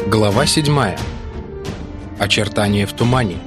Глава 7. Очертания в тумане.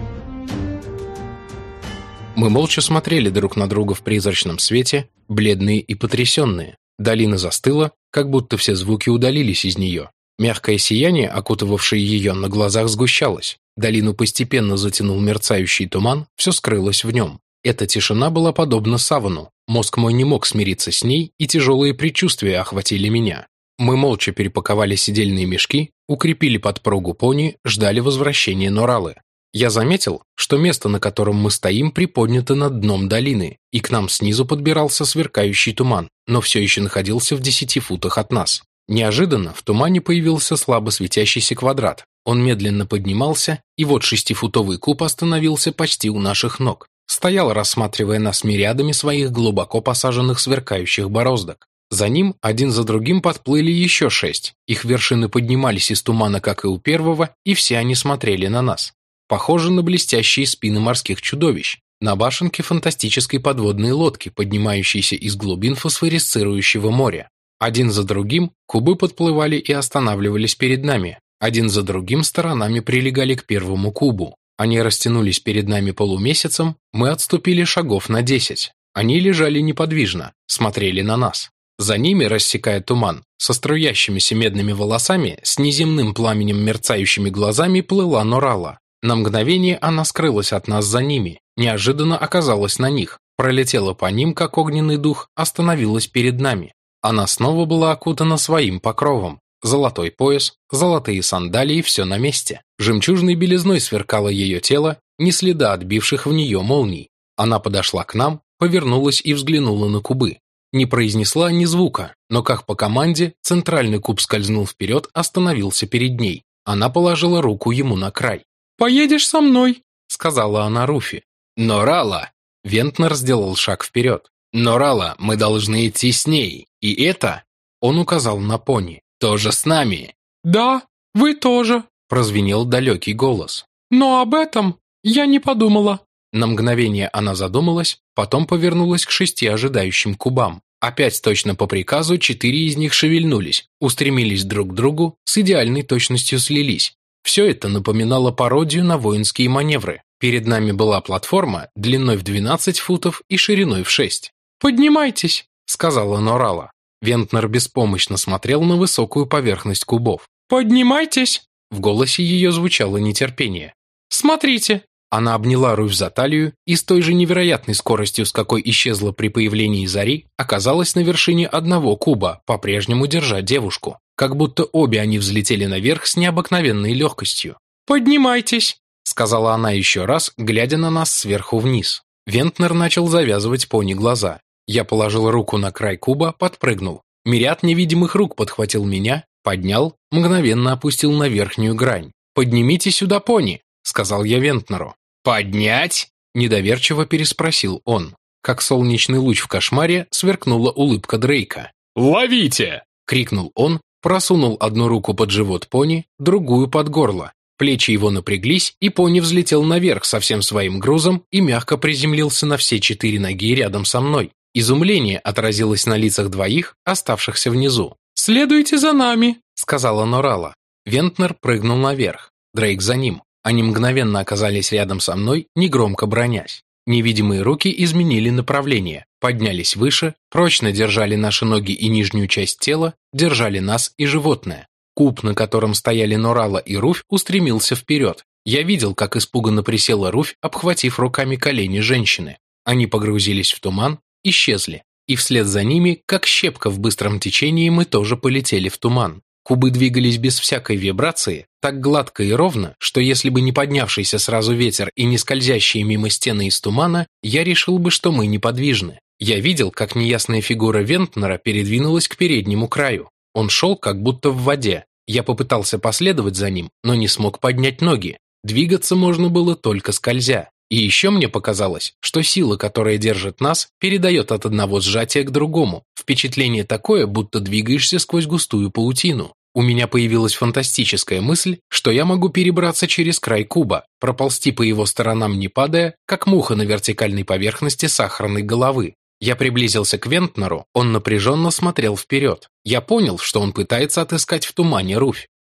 Мы молча смотрели друг на друга в призрачном свете, бледные и потрясенные. Долина застыла, как будто все звуки удалились из нее. Мягкое сияние, окутывавшее ее, на глазах сгущалось. Долину постепенно затянул мерцающий туман, все скрылось в нем. Эта тишина была подобна савану. Мозг мой не мог смириться с ней, и тяжелые предчувствия охватили меня. Мы молча перепаковали седельные мешки, укрепили подпругу пони, ждали возвращения Норалы. Я заметил, что место, на котором мы стоим, приподнято над дном долины, и к нам снизу подбирался сверкающий туман, но все еще находился в 10 футах от нас. Неожиданно в тумане появился слабо светящийся квадрат. Он медленно поднимался, и вот 6-футовый куб остановился почти у наших ног. Стоял, рассматривая нас мириадами своих глубоко посаженных сверкающих бороздок. За ним один за другим подплыли еще 6. Их вершины поднимались из тумана, как и у первого, и все они смотрели на нас. Похоже на блестящие спины морских чудовищ, на башенки фантастической подводной лодки, поднимающейся из глубин фосфорисцирующего моря. Один за другим кубы подплывали и останавливались перед нами. Один за другим сторонами прилегали к первому кубу. Они растянулись перед нами полумесяцем, мы отступили шагов на 10. Они лежали неподвижно, смотрели на нас. За ними, рассекая туман, со струящимися медными волосами, с неземным пламенем мерцающими глазами плыла Норала. На мгновение она скрылась от нас за ними, неожиданно оказалась на них, пролетела по ним, как огненный дух, остановилась перед нами. Она снова была окутана своим покровом. Золотой пояс, золотые сандалии, все на месте. Жемчужной белизной сверкало ее тело, ни следа отбивших в нее молний. Она подошла к нам, повернулась и взглянула на кубы. Не произнесла ни звука, но как по команде центральный куб скользнул вперед, остановился перед ней. Она положила руку ему на край. «Поедешь со мной», — сказала она Руфи. «Норала!» — Вентнер сделал шаг вперед. «Норала, мы должны идти с ней, и это...» — он указал на пони. «Тоже с нами». «Да, вы тоже», — прозвенел далекий голос. «Но об этом я не подумала». На мгновение она задумалась, потом повернулась к 6 ожидающим кубам. Опять точно по приказу 4 из них шевельнулись, устремились друг к другу, с идеальной точностью слились. Все это напоминало пародию на воинские маневры. Перед нами была платформа длиной в 12 футов и шириной в 6. «Поднимайтесь», — сказала Норала. Вентнер беспомощно смотрел на высокую поверхность кубов. «Поднимайтесь», — в голосе ее звучало нетерпение. «Смотрите». Она обняла Руфь за талию и с той же невероятной скоростью, с какой исчезла при появлении зари, оказалась на вершине одного куба, по-прежнему держа девушку. Как будто обе они взлетели наверх с необыкновенной легкостью. «Поднимайтесь», — сказала она еще раз, глядя на нас сверху вниз. Вентнер начал завязывать пони глаза. Я положил руку на край куба, подпрыгнул. Мириад невидимых рук подхватил меня, поднял, мгновенно опустил на верхнюю грань. «Поднимите сюда пони», — сказал я Вентнеру. «Поднять?» – недоверчиво переспросил он. Как солнечный луч в кошмаре сверкнула улыбка Дрейка. «Ловите!» – крикнул он, просунул одну руку под живот пони, другую под горло. Плечи его напряглись, и пони взлетел наверх со всем своим грузом и мягко приземлился на все 4 ноги рядом со мной. Изумление отразилось на лицах двоих, оставшихся внизу. «Следуйте за нами», – сказала Норала. Вентнер прыгнул наверх, Дрейк за ним. Они мгновенно оказались рядом со мной, негромко бранясь. Невидимые руки изменили направление, поднялись выше, прочно держали наши ноги и нижнюю часть тела, держали нас и животное. Куб, на котором стояли Норала и Руфь, устремился вперед. Я видел, как испуганно присела Руфь, обхватив руками колени женщины. Они погрузились в туман, исчезли. И вслед за ними, как щепка в быстром течении, мы тоже полетели в туман. Кубы двигались без всякой вибрации, так гладко и ровно, что если бы не поднявшийся сразу ветер и не скользящие мимо стены из тумана, я решил бы, что мы неподвижны. Я видел, как неясная фигура Вентнера передвинулась к переднему краю. Он шел как будто в воде. Я попытался последовать за ним, но не смог поднять ноги. Двигаться можно было только скользя. И еще мне показалось, что сила, которая держит нас, передает от одного сжатия к другому. Впечатление такое, будто двигаешься сквозь густую паутину. У меня появилась фантастическая мысль, что я могу перебраться через край куба, проползти по его сторонам не падая, как муха на вертикальной поверхности сахарной головы. Я приблизился к Вентнеру, он напряженно смотрел вперед. Я понял, что он пытается отыскать в тумане Руфь.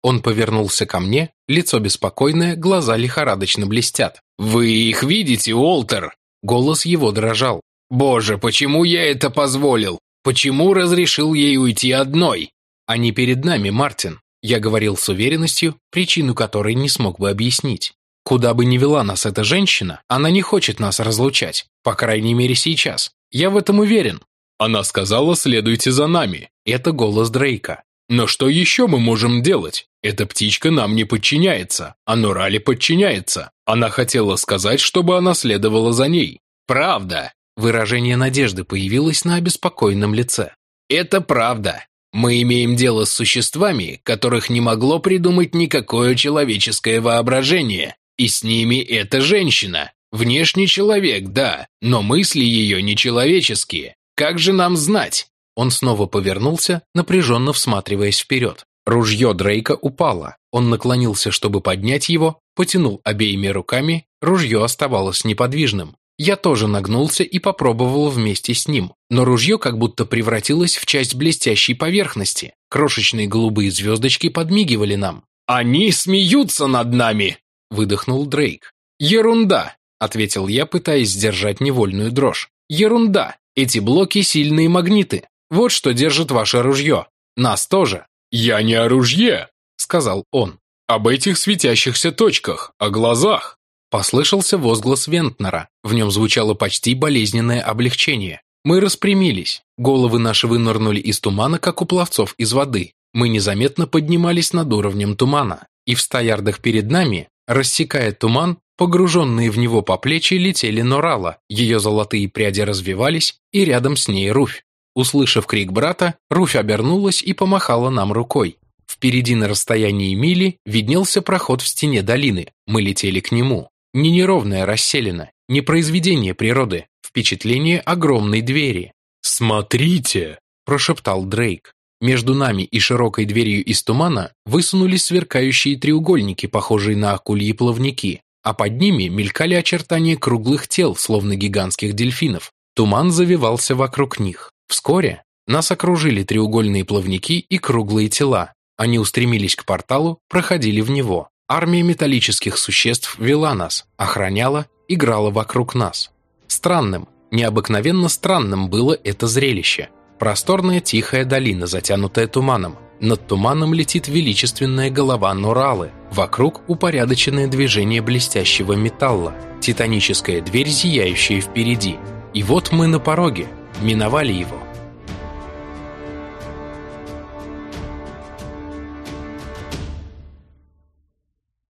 Он повернулся ко мне, лицо беспокойное, глаза лихорадочно блестят. «Вы их видите, Уолтер?» Голос его дрожал. «Боже, почему я это позволил? Почему разрешил ей уйти одной?» «Они перед нами, Мартин», — я говорил с уверенностью, причину которой не смог бы объяснить. «Куда бы ни вела нас эта женщина, она не хочет нас разлучать, по крайней мере сейчас. Я в этом уверен». Она сказала: «Следуйте за нами». Это голос Дрейка. «Но что еще мы можем делать? Эта птичка нам не подчиняется, а Норали подчиняется. Она хотела сказать, чтобы она следовала за ней». «Правда!» Выражение надежды появилось на обеспокоенном лице. «Это правда. Мы имеем дело с существами, которых не могло придумать никакое человеческое воображение. И с ними эта женщина. Внешний человек, да, но мысли ее нечеловеческие. Как же нам знать?» Он снова повернулся, напряженно всматриваясь вперед. Ружье Дрейка упало. Он наклонился, чтобы поднять его, потянул обеими руками, ружье оставалось неподвижным. Я тоже нагнулся и попробовал вместе с ним, но ружье как будто превратилось в часть блестящей поверхности. Крошечные голубые звездочки подмигивали нам. «Они смеются над нами!» – выдохнул Дрейк. «Ерунда!» – ответил я, пытаясь сдержать невольную дрожь. «Ерунда! Эти блоки – сильные магниты. Вот что держит ваше ружье. Нас тоже». «Я не о ружье», – сказал он. «Об этих светящихся точках, о глазах». Послышался возглас Вентнера. В нем звучало почти болезненное облегчение. Мы распрямились. Головы наши вынырнули из тумана, как у пловцов из воды. Мы незаметно поднимались над уровнем тумана. И в 100 ярдах перед нами, рассекая туман, погруженные в него по плечи летели Норала. Ее золотые пряди развивались, и рядом с ней Руфь. Услышав крик брата, Руфь обернулась и помахала нам рукой. Впереди на расстоянии мили виднелся проход в стене долины. Мы летели к нему. Не неровная расселена, не произведение природы, впечатление огромной двери. «Смотрите!» – прошептал Дрейк. Между нами и широкой дверью из тумана высунулись сверкающие треугольники, похожие на акульи плавники, а под ними мелькали очертания круглых тел, словно гигантских дельфинов. Туман завивался вокруг них. Вскоре нас окружили треугольные плавники и круглые тела. Они устремились к порталу, проходили в него. Армия металлических существ вела нас, охраняла, играла вокруг нас. Странным, необыкновенно странным было это зрелище. Просторная тихая долина, затянутая туманом. Над туманом летит величественная голова Норалы. Вокруг упорядоченное движение блестящего металла. Титаническая дверь, зияющая впереди. И вот мы на пороге, миновали его.